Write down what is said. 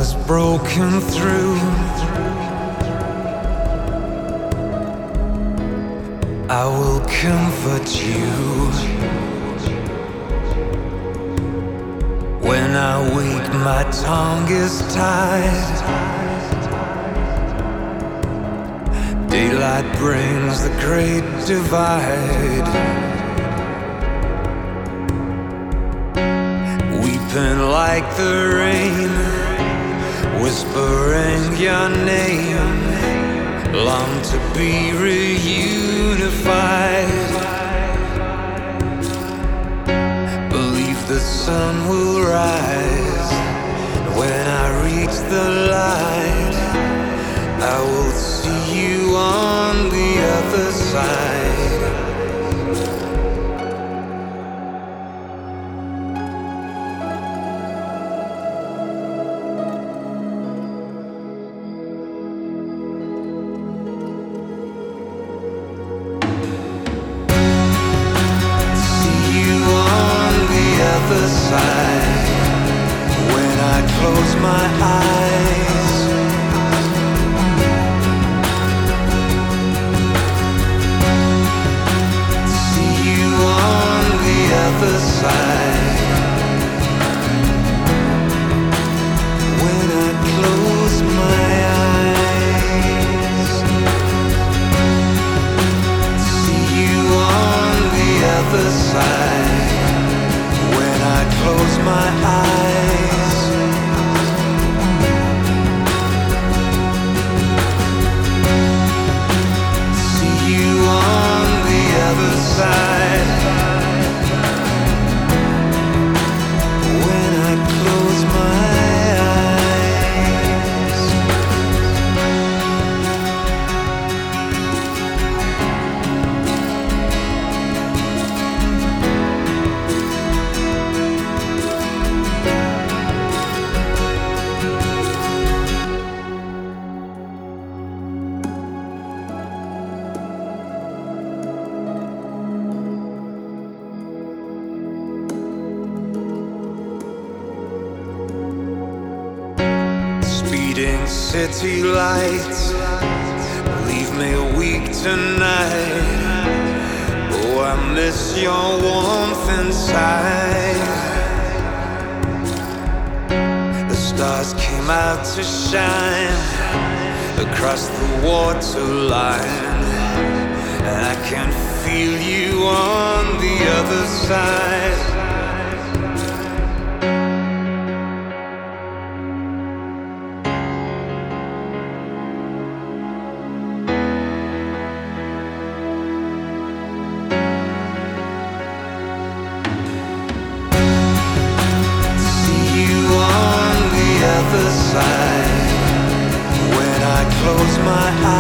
was broken through, I will comfort you. When I wake, my tongue is tied. Daylight brings the great divide. Weeping like the rain, whispering your name, long to be reunified. Believe the sun will rise. When I reach the light, I will see you on the other side. Other side. When I close my eyes, see you on the other side. When I close my eyes, see you on the other side. I close my eyes, see you on the other side. When I close my city lights leave me weak tonight. Oh, I miss your warmth inside. The stars came out to shine across the waterline, and I can feel you on the other side. Other side. When I close my eyes,